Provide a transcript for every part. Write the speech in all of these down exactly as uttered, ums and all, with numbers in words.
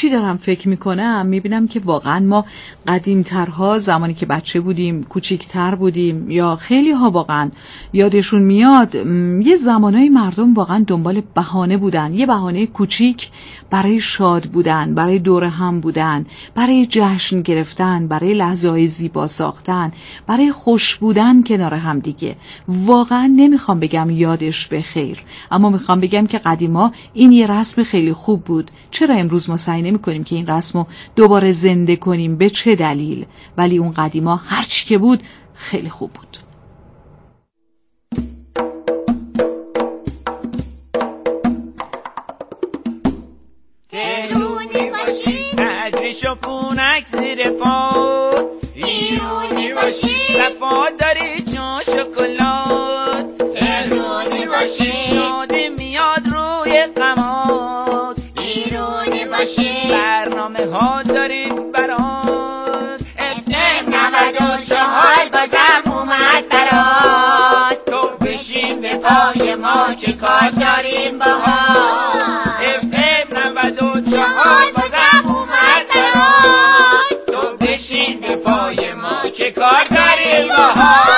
هرچی دارم فکر میکنم میبینم که واقعا ما قدیمترها زمانی که بچه بودیم، کوچیکتر بودیم، یا خیلی ها واقعا یادشون میاد یه زمانهای مردم واقعا دنبال بهانه بودن، یه بهانه کوچیک برای شاد بودن، برای دور هم بودن، برای جشن گرفتن، برای لحظه‌های زیبا ساختن، برای خوش بودن کنار هم دیگه. واقعا نمیخوام بگم یادش بخیر، اما میخوام بگم که قدیما این یه رسم خیلی خوب بود. چرا امروز ما سعی نمی‌کنیم که این رسمو دوباره زنده کنیم؟ به چه دلیل؟ ولی اون قدیما هر چی که بود خیلی خوب بود. تهرونی باشی تجریش و پونک زیر پاد، ایرونی باشی وفاداری چون شکلات، تهرونی باشی یادی میاد روی قماد، ایرونی باشی برنامه ها داریم برات، اف ام نود و چهار بازم اومد برات، تو بشین به پای ما که کار داریم باهات، اف ام نود و چهار بازم اومد برات، تو بشین به پای ما که کار داریم باهات.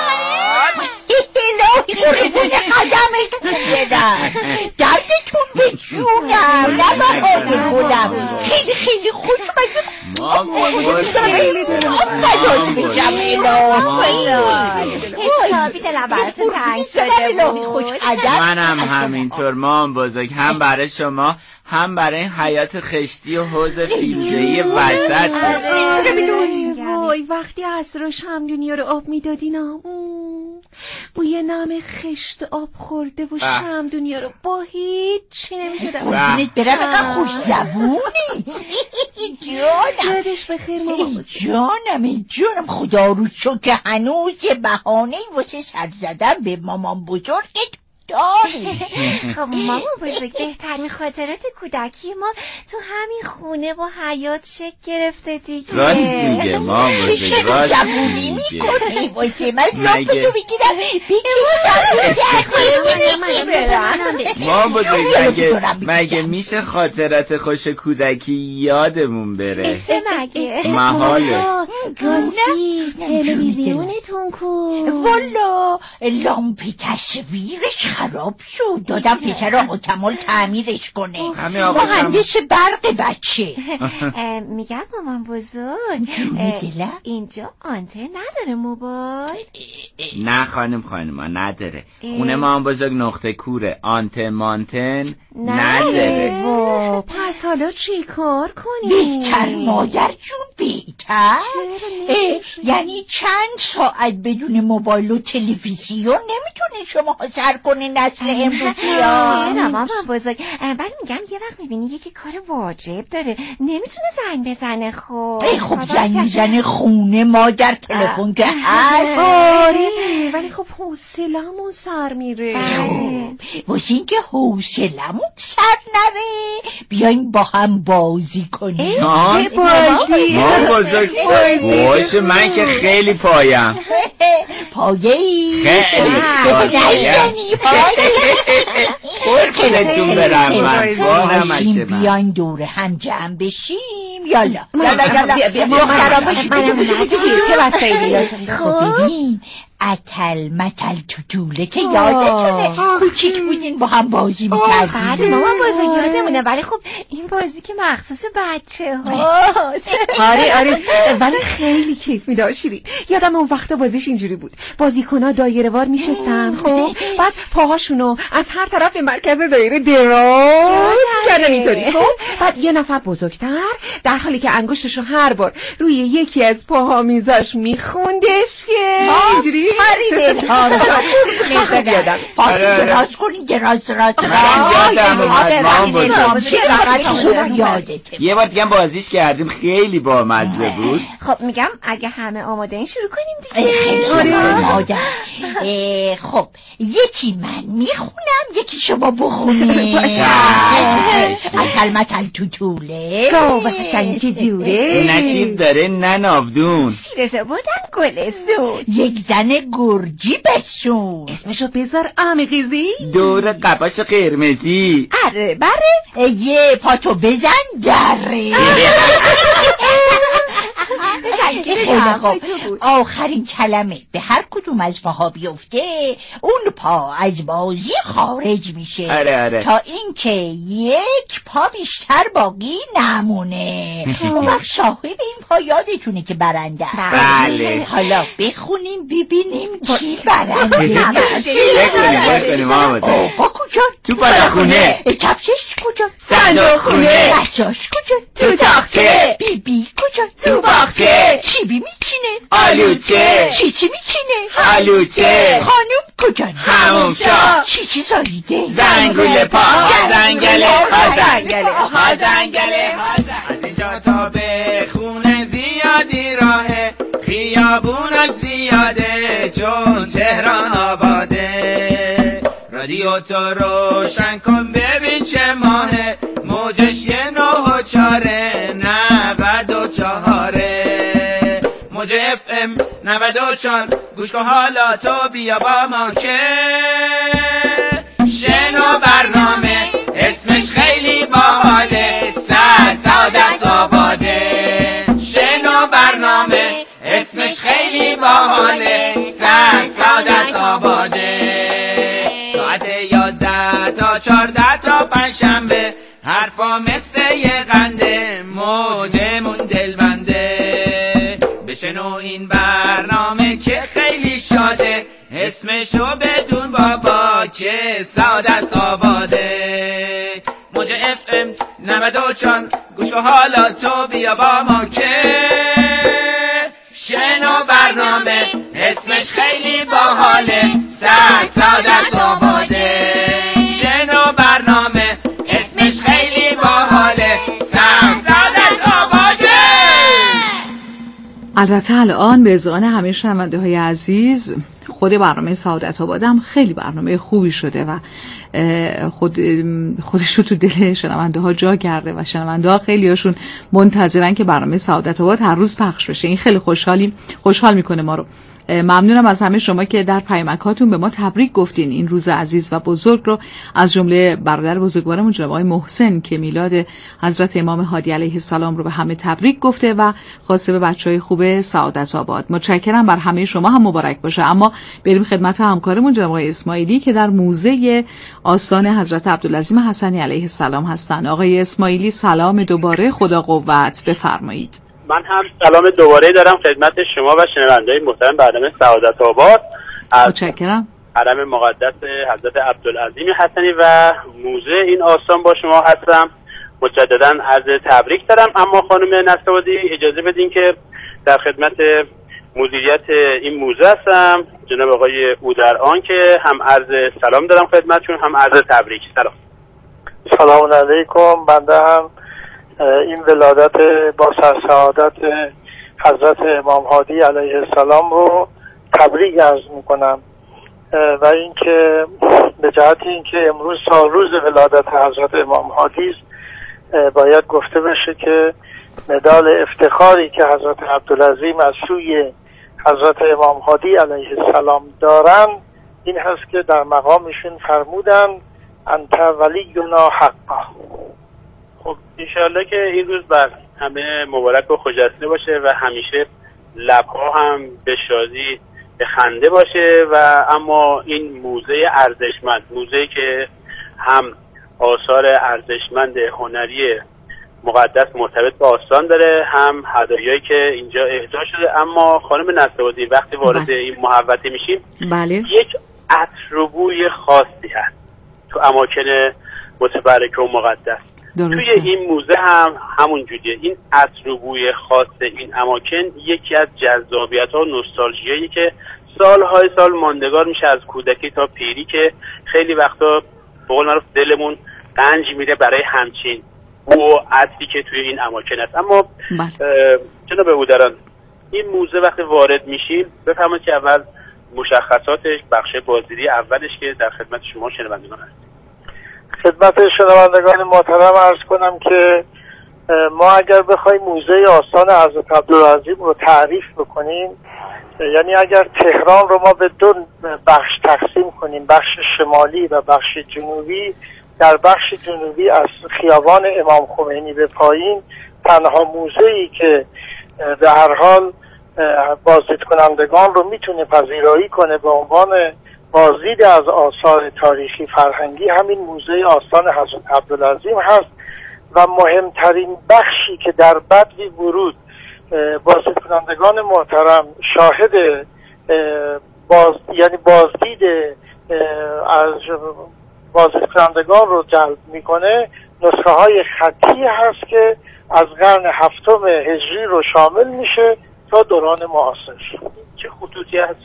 قربون قدمتون بدم، دردتون به جونم، نباید کنم. خیلی خیلی خوش مگه فدات بشم الهی. حسابی دلم براتون تنگ شده بود. منم همینطور مام بزرگ، هم برای شما هم برای این حیات خشتی و حوض فیلزه‌ای وسط. وای وقتی عصر و شمدونی رو آب میدادینا، بوی نم خشت آب خورده و شمدونی رو با هیچ چی نمیشدم. قربونت برم اقا خوش زبونی. جانم یادش بخیر ماما. جانم جانم خدا رو شکر که هنوز یه بهانه‌ای واسه سر زدن به مامان بزرگت داری. خب مامان بزرگ بهترین خاطرات کودکی ما تو همین خونه و حیات شکل گرفته دیگه. راست میگه مامان بزرگ، راست جوونی میکنی واسه من لامپتو بگیرم بکشم. مامان بزرگ مگه مگه میشه خاطرات خوش کودکی یادمون بره؟ میشه مگه؟ محاله. راستی تلویزیونتون کو؟ والا لامپ تصویرش خراب شد، دادم پسر آقا کمال تعمیرش کنه، مهندس برق بچه. میگم مامان بزرگ اینجا آنتن نداره موبایل؟ نه خانم خانم نداره. خونه مامان بزرگ نقطه کوره، آنتن مانتن نداره. وا پس حالا چی کار کنیم؟ بهتر مادر جون بهتر. یعنی چند ساعت بدون موبایل و تلویزیون نمیتونه شما سر کنی نسل امروزی ها؟ چرا مامان بزرگ؟ ولی میگم یه وقت میبینی یکی کار واجب داره نمیتونه زنگ بزنه. خب ای خب زنگ میزنه خونه مادر، تلفن که هست. آره ولی خب حوصله‌مون سر میره. واسه این که حوصله‌مون سر نره بیاین با هم بازی کنیم. جان بازی مامان بزرگ باشه، من که خیلی پایم. پایه ای خیلی پایم. قربونتون برم من باشیم بیاین دور هم جمع بشیم. یالا یالا یالا دخترا باشیم. چه وسایلی؟ خب ببین اتل متل توتوله که یادتونه کوچیک بودین با هم بازی میکردیم. بله مامان بزرگ یادمونه، ولی خب این بازی که مخصوص بچه هاست. آره آره ولی خیلی کیف میداد شیرین. یادم اون وقتا بازیش اینجوری بود، بازیکن‌ها دایره وار میشستن، خب بعد پاهاشونو از هر طرف به مرکز دایره دراز کردن اینطوری، خب بعد یه نفر بزرگتر در حالی که انگشتشو هر بار روی یکی از پاها میذاش میخوندش که اینجوری پری به یادم پاس دراز کنی دراز دراز یه بار دیگه بازیش کردیم خیلی بامزه بود. خب میگم اگه همه آماده این شروع کنیم دیگه. خیلی آماده. خب یکی من میخونم یکی شما بخونی. اتل متل توتوله گاو حسن بستنی که دوره، نه شیر داره نه ناودون، شیرشو بردن گلستون، یک زن گرجی بسون. اسمشو بذار آمیقیزی، دور قباش قرمزی، اره بره یه پاتو بزن دره. خیلی خوب، آخرین کلمه به هر کدوم از پاها بیفته اون پا از بازی خارج میشه. آره آره. تا اینکه یک پا بیشتر باقی نمونه. اون وقت صاحب این پا یادتونه که برنده. بله. حالا بخونیم ببینیم کی برنده بکنیم بکنیم آمده. آقا کجا؟ تو بالاخونه. کفشش کجا؟ صندوق خونه. بساش کجا؟ تو تاخچه. بی بی کجا؟ تو باغچه. چیبی میچینه؟ آلوچه. چی چی میچینه؟ آلوچه. خانم کجا؟ هموم شا. چی چی زاییده؟ زنگوله پا ها زنگله ها زنگله ها زنگله ها. از اینجا تا به خونه زیادی راهه، خیابونش زیاده چون تهران آباده. رادیو تو روشن کن ببین چه ماهه، موجش یه نه و چاره نود و چهاره. موج اف ام نود و چهار گوش کن حالا تو بیا با ما که شنو برنامه اسمش خیلی باحاله، سعادت آباده. شنو برنامه اسمش خیلی باحاله، سعادت آباده. ساعت یازده تا چارده تا پنجشنبه حرفا مثل یه قنده، موجمون دلبنده. بشنو این برنامه که خیلی شاده، اسمشو بدون بابا که سعادت آباده. موج اف ام نود و چهار گوش کن حالا تو بیا با ما که شنو برنامه اسمش خیلی باحاله، سعادت آباده. شنو برنامه اسمش خیلی باحاله، سعادت آباده. البته الان به اذعان همه شنونده های عزیز خود برنامه سعادت آبادم خیلی برنامه خوبی شده و خود خودش رو تو دل شنونده ها جا کرده و شنونده ها خیلی هاشون منتظرن که برنامه سعادت آباد هر روز پخش بشه. این خیلی خوشحالی خوشحال میکنه ما رو. ممنونم از همه شما که در پیامکاتون به ما تبریک گفتین این روز عزیز و بزرگ رو، از جمله برادر بزرگوارمون جناب آقای محسن که میلاد حضرت امام هادی علیه السلام رو به همه تبریک گفته و خواسته به بچهای خوب سعادت آباد. متشکرم، بر همه شما هم مبارک باشه. اما بریم خدمت همکارمون جناب آقای اسماعیلی که در موزه آستان حضرت عبدالعظیم حسنی علیه السلام هستن. آقای اسماعیلی سلام دوباره، خدا قوت، بفرمایید. من هم سلام دوباره دارم خدمت شما و شنونده‌های محترم برنامه سعادت آباد. متشکرم. حرم مقدس حضرت عبدالعظیم حسنی و موزه این آستان با شما هستم. مجددا عرض تبریک دارم. اما خانم نصرآبادی اجازه بدین که در خدمت مدیریت این موزه هستم، جناب آقای اودرآن، که هم عرض سلام دارم خدمتشون هم عرض تبریک. سلام. سلام علیکم. بنده هم این ولادت با سرسعادت حضرت امام هادی علیه السلام رو تبریک عرض میکنم و اینکه به جهت اینکه امروز سال روز ولادت حضرت امام هادی است، باید گفته بشه که مدال افتخاری که حضرت عبدالعظیم از سوی حضرت امام هادی علیه السلام دارن این هست که در مقامشون فرمودن انت ولینا حقا. خب انشاءالله که این روز بر همه مبارک و خجسته باشه و همیشه لبها هم به شادی به خنده باشه. و اما این موزه ارزشمند، موزه که هم آثار ارزشمند هنری مقدس مرتبط به آستان داره، هم هدایایی که اینجا اهدا شده. اما خانم نصرآبادی وقتی وارد بله. این محوطه میشیم بله. یک عطر و بوی خاصی هست تو اماکن متبرک و مقدس. درسته. توی این موزه هم همون جوریه. این عطر و بوی خاص این اماکن یکی از جذابیت ها و نوستالژیایی که سالهای سال ماندگار میشه از کودکی تا پیری، که خیلی وقتا به قول معروف دلمون رنج میره برای همچین بو و عطری که توی این اماکن هست. اما جناب اودرآن، این موزه وقتی وارد میشیم بفرمایید که اول مشخصاتش، بخش بازدیدی اولش که در خدمت شما شنوندگان هست. خدمت شنوندگان محترم عرض کنم که ما اگر بخوایم موزه آستان حضرت عبدالعظیم رو تعریف بکنیم، یعنی اگر تهران رو ما به دو بخش تقسیم کنیم، بخش شمالی و بخش جنوبی، در بخش جنوبی از خیابان امام خمینی به پایین تنها موزه‌ای که به هر حال بازدید کنندگان رو میتونه پذیرایی کنه به عنوان بازدید از آثار تاریخی فرهنگی همین موزه آستان حضرت عبدالعظیم هست و مهمترین بخشی که در بدو ورود بازدید کنندگان محترم شاهد باز یعنی بازدید از بازدید کنندگان رو جلب میکنه نسخه های خطی هست که از قرن هفتم هجری رو شامل میشه تا دوران معاصر. چه خطوطی هست؟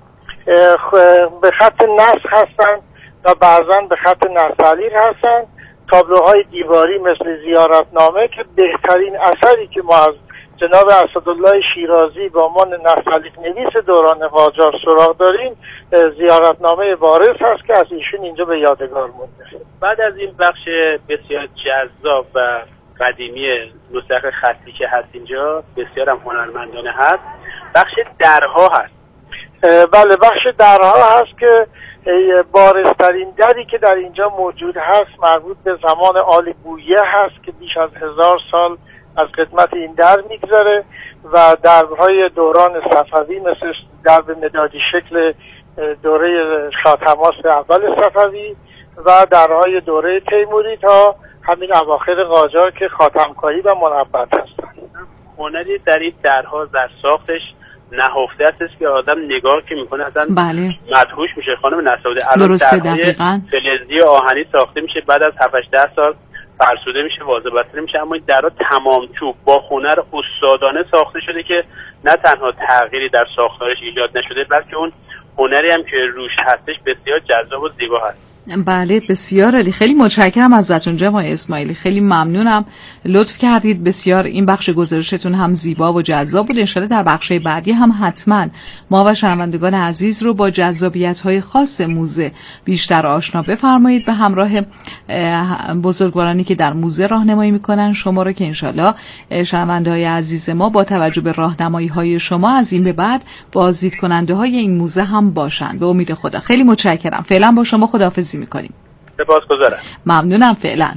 به خط نسخ هستن و بعضا به خط نستعلیق هستن. تابلوهای دیواری مثل زیارتنامه که بهترین اثری که ما از جناب اسدالله شیرازی به عنوان نستعلیق نویس دوران قاجار سراغ داریم زیارتنامه وارث هست که از ایشون اینجا به یادگار مونده. بعد از این بخش بسیار جذاب و قدیمی نسخ خطی که هست اینجا بسیار هم هنرمندانه هست، بخش درها هست. بله، بخش درها هست که بارزترین دری که در اینجا موجود هست مربوط به زمان آل بویه هست که بیش از هزار سال از خدمت این در میگذره و درهای دوران صفوی مثل درب مدادی شکل دوره شاه طماسب اول صفوی و درهای دوره تیموری تا همین اواخر قاجار که خاتمکاری و منبت هستن. هنری در این درها در ساختش نهفته است که آدم نگاه که میکنه اصلا بله. مدهوش میشه. خانم نصرالدین درسته دقیقاً فلزی آهنی ساخته میشه، بعد از هفت ده سال فرسوده میشه، واضح بسته میشه، اما این درها تمام چوب با هنر استادانه ساخته شده که نه تنها تغییری در ساختارش ایجاد نشده بلکه اون هنری هم که روش هستش بسیار جذاب و زیبا هست. بله بسیار عالی، خیلی متشکرم ازتون جناب اسماعیلی، خیلی ممنونم، لطف کردید بسیار. این بخش گزارشتون هم زیبا و جذاب بود. ان شاءالله در بخش بعدی هم حتما ما و شنوندگان عزیز رو با جذابیت‌های خاص موزه بیشتر آشنا بفرمایید به همراه بزرگوارانی که در موزه راهنمایی میکنن شما رو که ان شاءالله شنونده‌های عزیز ما با توجه به راهنمایی‌های شما از این به بعد بازدید کننده‌های این موزه هم باشن به امید خدا. خیلی متشکرم. فعلا با شما خداحافظی میکنیم. سپاسگزارم. ممنونم. فعلا.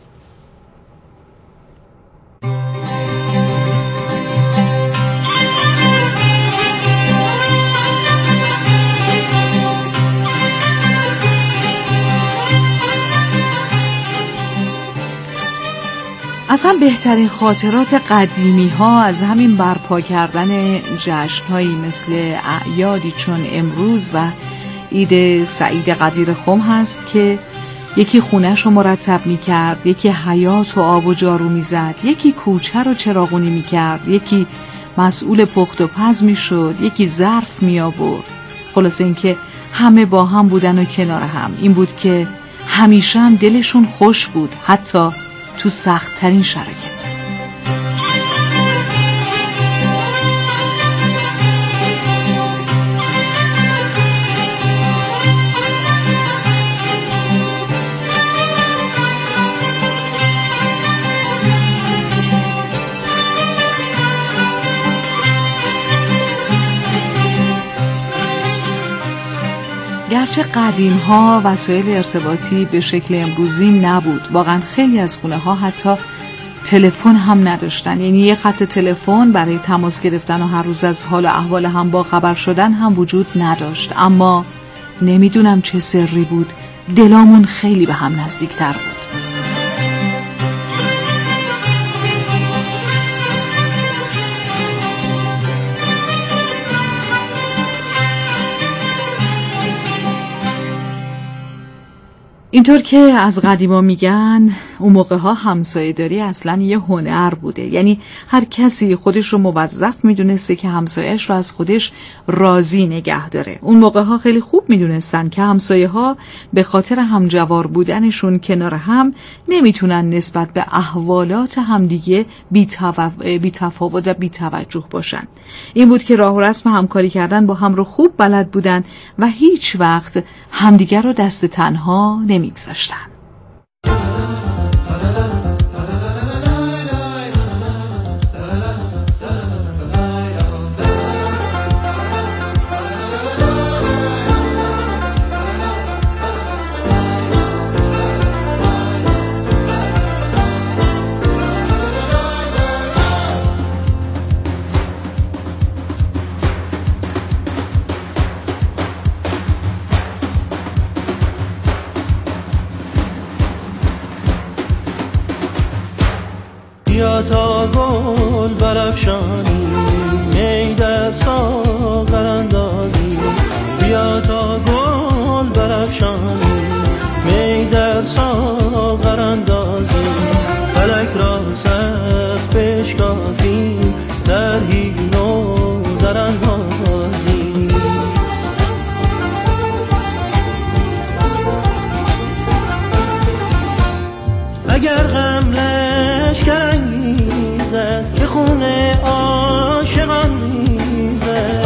اصلا بهترین خاطرات قدیمی ها از همین برپا کردن جشنهایی مثل اعیادی چون امروز و عید سعید قدیر خم هست که یکی خونه‌شو مرتب می‌کرد، یکی حیاط و آب و جارو می‌زد، یکی کوچه رو چراغونی می‌کرد، یکی مسئول پخت و پز می‌شد، یکی ظرف می‌آورد. خلاصه اینکه همه با هم بودن و کنار هم. این بود که همیشه هم دلشون خوش بود حتی تو سخت‌ترین شرایط. گرچه قدیم ها وسایل ارتباطی به شکل امروزی نبود، واقعا خیلی از خونه ها حتی تلفن هم نداشتن، یعنی یه خط تلفن برای تماس گرفتن و هر روز از حال و احوال هم با خبر شدن هم وجود نداشت. اما نمیدونم چه سری بود، دلامون خیلی به هم نزدیکتر بود. اینطور که از قدیما میگن اون موقع ها همسایه داری اصلا یه هنر بوده، یعنی هر کسی خودش رو موظف میدونسته که همسایه‌اش رو از خودش راضی نگه داره. اون موقع ها خیلی خوب میدونستن که همسایه ها به خاطر همجوار بودنشون کنار هم نمیتونن نسبت به احوالات همدیگه بی تفاوت و بی توجه باشن. این بود که راه و رسم همکاری کردن با هم رو خوب بلد بودن و هیچ وقت همدیگه رو دست تنها نمیگذاشتن. تا گل برافشانی می در ساغر اندازی بیا تا گل برافشانی می در ساغر اندازی فلک را سخت بشکافی طرحی نو در اندازی اگر غم لشکر انگیزد که خون عاشقان میزد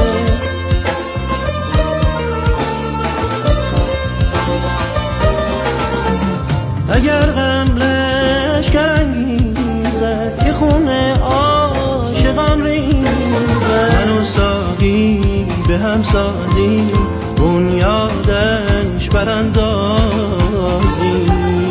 اگر غم لشکر انگیزد که خون عاشقان ریزد من و ساقی به هم سازی بنیادش براندازی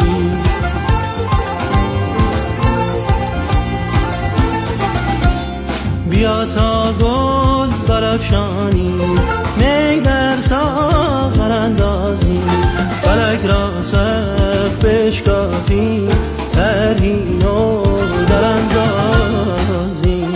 بیا تا گل برافشانی می در ساغر اندازی فلک را سخت بشکافی طرحی نو در اندازی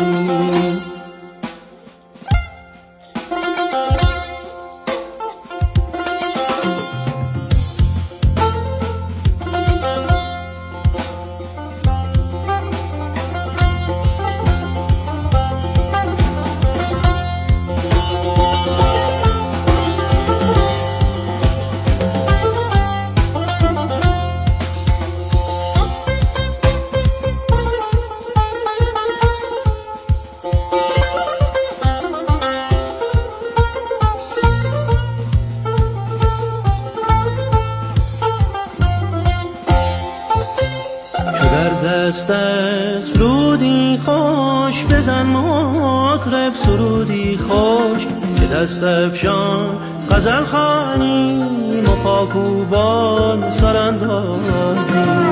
دستت سرودی خوش بزن مطرب سرودی خوش که دست افشان غزل خوانیم و پاکوبان سراندازیم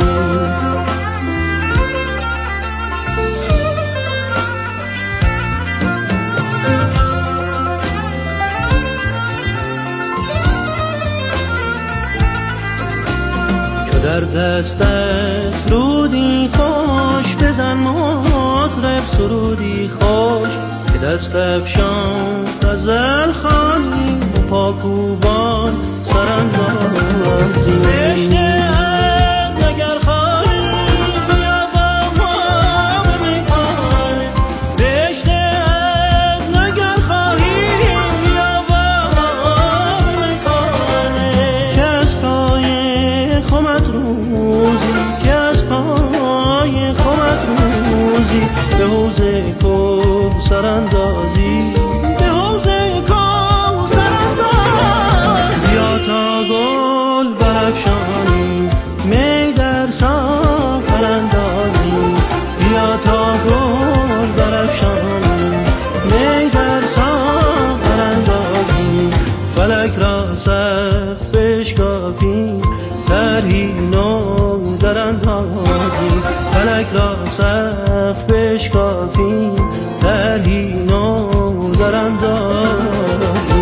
در دستت سرودی خوش بزن مطرب سرودی خوش که دست افشان غزل خوانی و پاکوبان سراندازی بشنه اگر خواهی بیا با ما بمیخانه بشنه اگر خواهی بیا با ما بمیخانه که از پای خمت روزی که از پای خمت روزی به حوزه کو سراندازی به حوزه کو سراندازی بیا تا گل برافشانی می در ساغر اندازی بیا تا گل برافشانی می در ساغر اندازی فلک را سخت بشکافی طرحی نو در اندازی فلک را سخت بشکافی طرحی نو در اندازی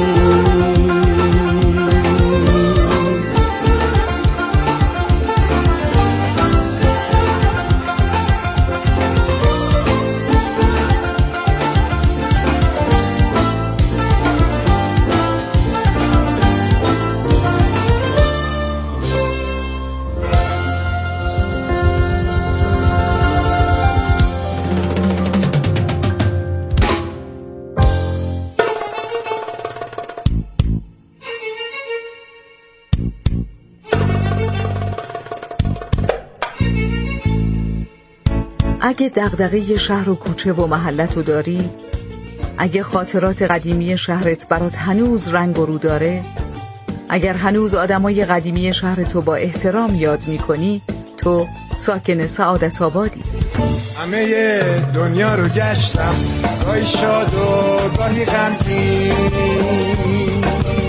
اگه دغدغه شهر و کوچه و محلتو داری، اگه خاطرات قدیمی شهرت برات هنوز رنگ و رو داره، اگر هنوز آدمای قدیمی شهرتو با احترام یاد میکنی، تو ساکن سعادت آبادی. همه دنیا رو گشتم، گاهی شاد و گاهی غمگین،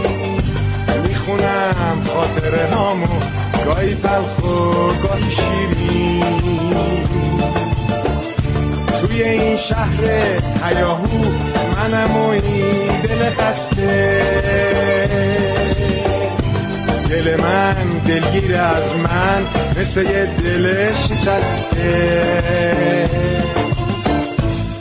میخونم خاطره هامو گاهی تلخ و گاهی شیرین. توی این شهر هیاهو منم و این دل خسته، دل من دلگیر از من مثل یه دل شکسته.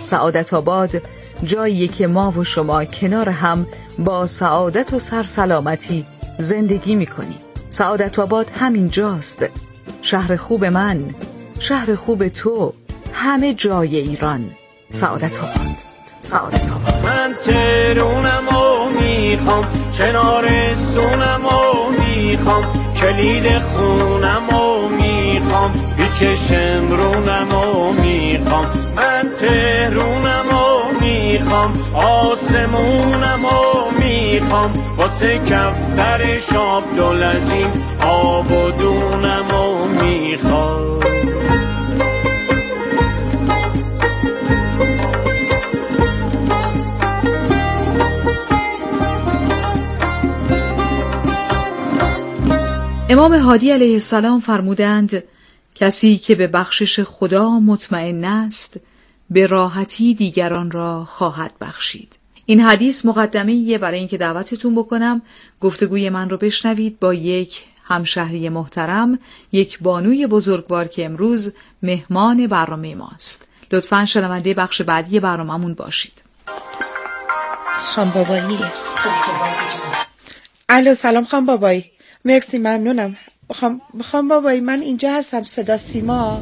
سعادت آباد جایی که ما و شما کنار هم با سعادت و سرسلامتی زندگی می‌کنیم. سعادت آباد همین جاست، شهر خوب من، شهر خوب تو، همه جای ایران. سعادت آباد، سعادت آباد. من تهرونم و میخوام، چنارستونم و میخوام، کلید خونم و میخوام، پیچ شمرونم و میخوام. من تهرونم و میخوام، آسمونم و میخوام، واسه کفتر شاب دلزین آب و دونم و میخوام. امام هادی علیه السلام فرمودند کسی که به بخشش خدا مطمئن است به راحتی دیگران را خواهد بخشید. این حدیث مقدمه‌ایه برای اینکه دعوتتون بکنم گفتگوی من رو بشنوید با یک همشهری محترم، یک بانوی بزرگوار که امروز مهمان برنامه ماست. لطفاً شنونده بخش بعدی برنامه‌مون باشید. خان بابایی. الو سلام خان بابایی. مرسی ممنونم. بخوام بخوام بابایی من اینجا هستم، صدا سیما.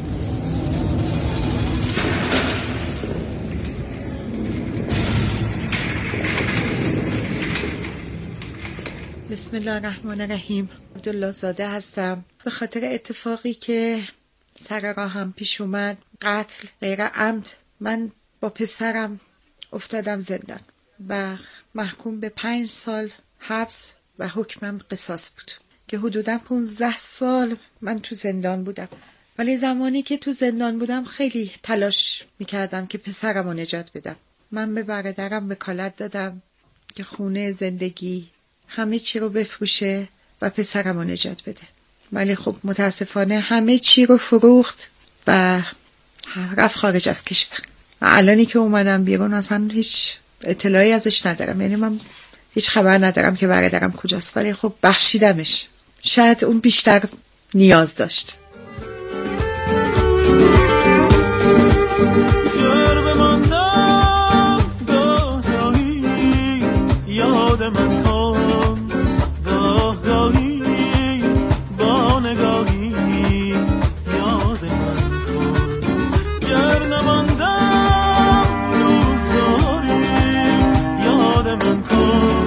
بسم الله الرحمن الرحیم. عبدالله زاده هستم. به خاطر اتفاقی که سر راهم پیش اومد، قتل غیر عمد، من با پسرم افتادم زندان و محکوم به پنج سال حبس و حکمم قصاص بود که حدوداً پونزده سال من تو زندان بودم. ولی زمانی که تو زندان بودم خیلی تلاش میکردم که پسرم رو نجات بدم. من به برادرم وکالت دادم که خونه، زندگی، همه چی رو بفروشه و پسرم رو نجات بده. ولی خب متاسفانه همه چی رو فروخت و رفت خارج از کشور. و الانی که اومدم بیرون اصلا هیچ اطلاعی ازش ندارم، یعنی من هیچ خبر ندارم که برادرم کجاست. ولی خب بخشیدمش، شاید اون بیشتر نیاز داشت. یاد من کن گاه گاهی با نگاهی، یاد من کن گر نماندم روزگاری، یاد من کن.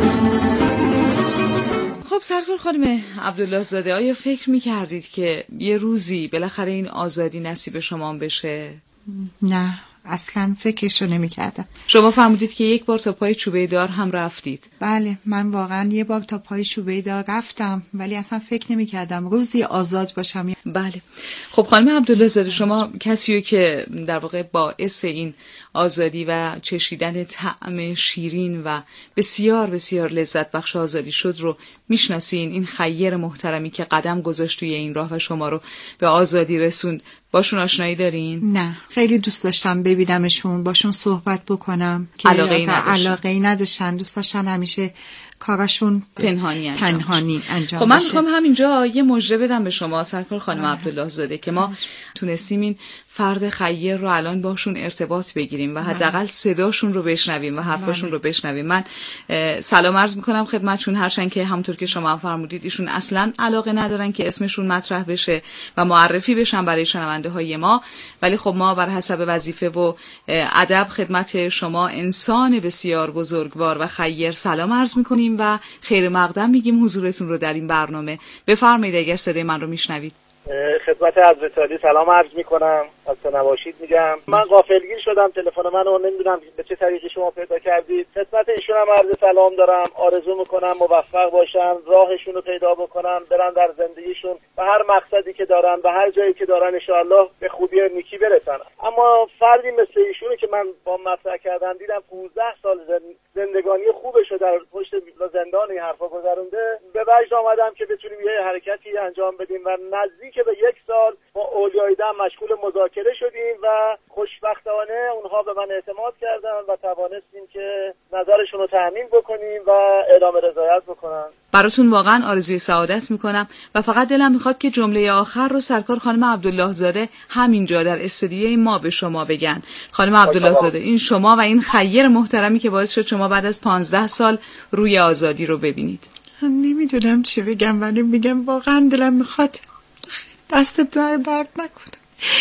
خب سرکار خانم عبدالله زاده، آیا فکر می‌کردید که یه روزی بالاخره این آزادی نصیب شما بشه؟ نه، اصلا فکرشو نمی کردم. شما فرمودید که یک بار تا پای چوبه دار هم رفتید. بله، من واقعا یه بار تا پای چوبه دار رفتم، ولی اصلا فکر نمی کردم روزی آزاد باشم. بله. خب خانم عبدالله زاده، شما کسیو که در واقع باعث این آزادی و چشیدن طعم شیرین و بسیار بسیار لذت بخش آزادی شد رو میشناسین. این خیر محترمی که قدم گذاشت توی این راه و شما رو به آزادی رسوند، باشون آشنایی دارین؟ نه، خیلی دوست داشتم ببینمشون، باشون صحبت بکنم که علاقه‌ای نداشتن. علاقه‌ای نداشتن، دوست داشتن همیشه کاراشون پنهانی انجام, پنهانی انجام خب من بشه. میخوام همینجا یه مژده بدم به شما سرکار خانم عبدالله زاده که ما تونستیم این فرد خیر رو الان باشون ارتباط بگیریم و حداقل صداشون رو بشنویم و حرفاشون رو بشنویم. من سلام عرض میکنم خدمتشون، هرچند که همونطور که شما فرمودید ایشون اصلا علاقه ندارن که اسمشون مطرح بشه و معرفی بشن برای شنونده های ما، ولی خب ما بر حسب وظیفه و ادب خدمت شما انسان بسیار بزرگوار و خیر سلام عرض میکنیم و خیر مقدم میگیم حضورتون رو در این برنامه. بفرمایید اگر صدای من رو میشنوید. خدمت حضرت عالی سلام عرض میکنم، خسته نباشید میگم. من غافلگیر شدم، تلفن منو نمیدونم به چه طریقی شما پیدا کردید. خدمت ایشون هم عرض سلام دارم، آرزو میکنم موفق باشن، راهشون رو پیدا بکنن، برن در زندگیشون و هر مقصدی که دارن و هر جایی که دارن ان شاءالله به خوبی و نیکی برسن. اما فردی مثل ایشونو که من با مطرح کردم دیدم پانزده سال زندگانی خوبش رو در پشت زندان این حرفا گذرونده، به وجد آمدم که بتونیم یه حرکتی انجام بدیم و نزدیک به یک سال با اولیای دم مشغول مذاکره مذاکره شدیم و خوشبختانه اونها به من اعتماد کردن و توانستیم که نظرشون رو تأمین بکنیم و اعلام رضایت بکنن. براتون واقعا آرزوی سعادت میکنم و فقط دلم میخواد که جمله آخر رو سرکار خانم عبدالله زاده همینجا در استودیوی ما به شما بگن. خانم عبدالله زاده، این شما و این خیر محترمی که باعث شد شما بعد از پانزده سال روی آزادی رو ببینید. نمیدونم چی بگم، ولی میگم واقعا دلم میخواد دست دار درد نکنه.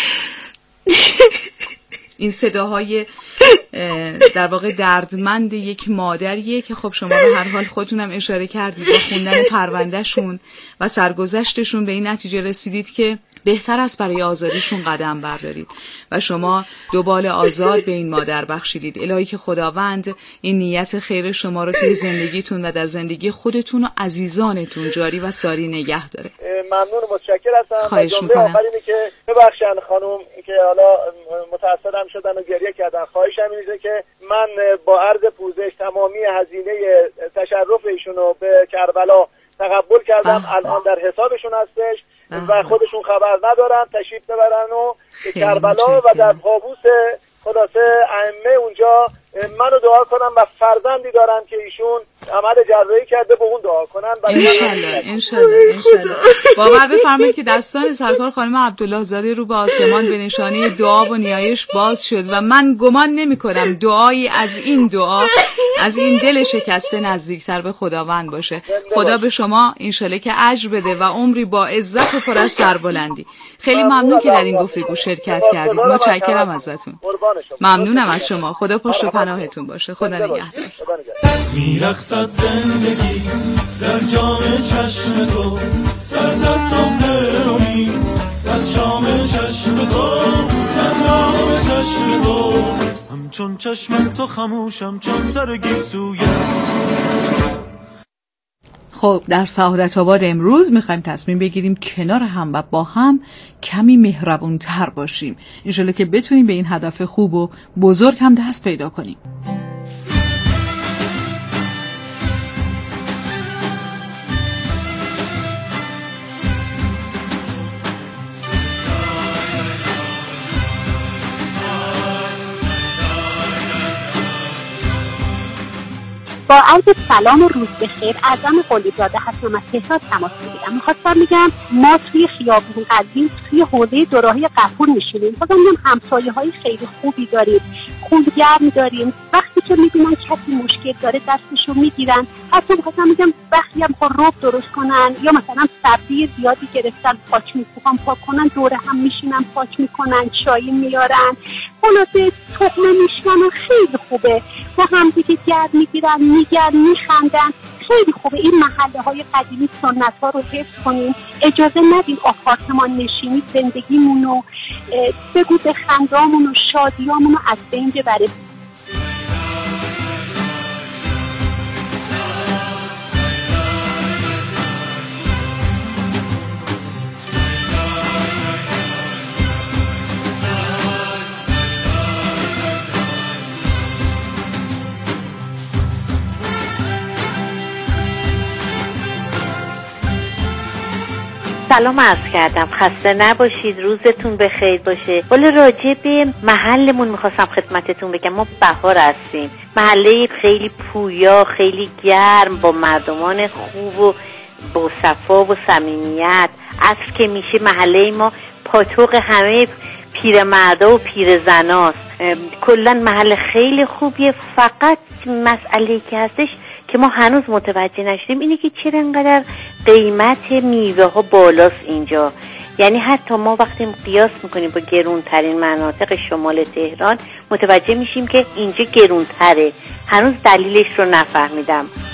این صداهای در واقع دردمند یک مادریه که خب شما به هر حال خودتونم اشاره کردید با خوندن پروندهشون و سرگذشتشون به این نتیجه رسیدید که بهتر است برای آزادیشون قدم بردارید و شما دو بال آزاد به این مادر بخشیدید. الهی که خداوند این نیت خیر شما رو توی زندگیتون و در زندگی خودتون و عزیزانتون جاری و ساری نگه داره. ممنون و متشکر هستم. خواهش میکنم. آخرینی که ببخشن خانم که حالا متأثرم شدن و گریه کردن، خواهشم اینه که من با عرض پوزش تمامی هزینه تشرف ایشون رو به کربلا تقبل کردم. الان در حسابشون هستش و خودشون خبر ندارن، تشریف ببرن و به کربلا و در طاووس خلاصه ائمه اونجا منو دعا کنم و فرزندی دارم که ایشون عمل جراحی کرده، به اون دعا کنن. انشالله انشالله انشالله. باور بفرمایید که دستان سرکار خانم عبدالله زاده رو به آسمان به نشانه دعا و نیایش باز شد و من گمان نمی کنم دعایی از این دعا از این دل شکسته نزدیکتر به خداوند باشه. خدا به شما انشالله که اجر بده و عمری با عزت و پر از سربلندی. خیلی ممنون که در این گفتگو شرکت کردید. متشکرم ازتون. ممنونم از شما. خدا پشت و پناهتون باشه. خدا نگهدار. میرقصد زندگی در جام چشم تو، سرزد صبح امید از شام چشم تو، من نام چشم تو، همچون چشم تو خموشم چون سر گیسویت. خب در سعادت آباد امروز میخوایم تصمیم بگیریم کنار هم و با هم کمی مهربون تر باشیم، انشالله که بتونیم به این هدف خوب و بزرگ هم دست پیدا کنیم. با عرض سلام و روز بخیر، اعظم قلیزاده هستم از تهران تماس میگیرم. میخواستم میگم ما توی خیابون قدیم توی حوزه دوراهی غفور میشینیم، خواستم میگم همسایه های خیلی خوبی داریم، خونگرم داریم. وقتی که میبینن کسی مشکل داره دستشو میگیرن. حتی میخواستم میگم وقتی هم خود روب درست کنن یا مثلا سبزی زیادی گرفتن پاک میکنن پاک کنن دوره هم میشینن پاک میکنن، چای میارن، خلاصه تخمه میشنن و خیلی خوبه. با هم دیگه گرد میگیرن، میگن، میخندن، خیلی خوبه. این محله های قدیمی سنت ها رو حفظ کنیم، اجازه ندیم آپارتمان نشینی زندگیمون رو بگو به خندامون و شادیامون رو از بین ببره. سلام عرض کردم، خسته نباشید، روزتون بخیر باشه. ولی راجع به محلمون میخواستم خدمتتون بگم. ما بهار هستیم، محله خیلی پویا، خیلی گرم، با مردمان خوب و با صفا و صمیمیت. عصر که میشه محله ما پاتوق همه پیرمردا و پیرزناست. کلا محله خیلی خوبیه. فقط مسئله که هستش که ما هنوز متوجه نشدیم اینه که چرا انقدر قیمت میوه ها بالاست اینجا. یعنی حتی ما وقتی قیاس میکنیم با گرونترین مناطق شمال تهران متوجه میشیم که اینجا گرونتره. هنوز دلیلش رو نفهمیدم.